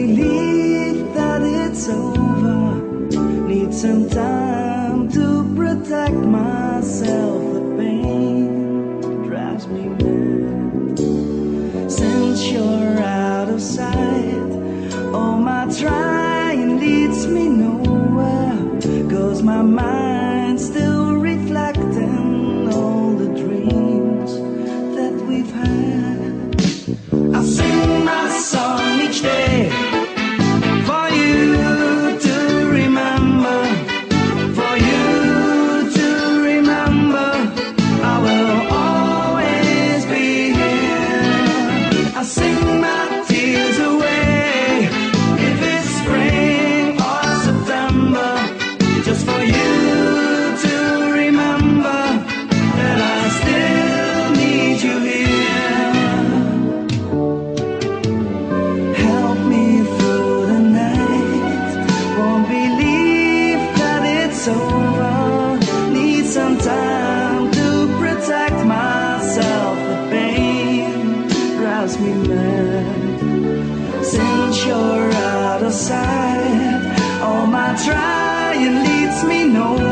believe that it's over. Need some time to protect myself. The pain drives me mad. Since you're out of sight, all my trying leads me nowhere. 'Cause my mind's still reflecting all the dreams that we've had. I sing my song each day for you to remember, for you to remember. I will always be here. I sing my tears away, if it's spring or September, just for you to remember that I still need you here. Help me through the night, won't believe that it's over. Need some time to protect myself. The pain drives me mad. Since you're out of sight, all my trying leads me nowhere.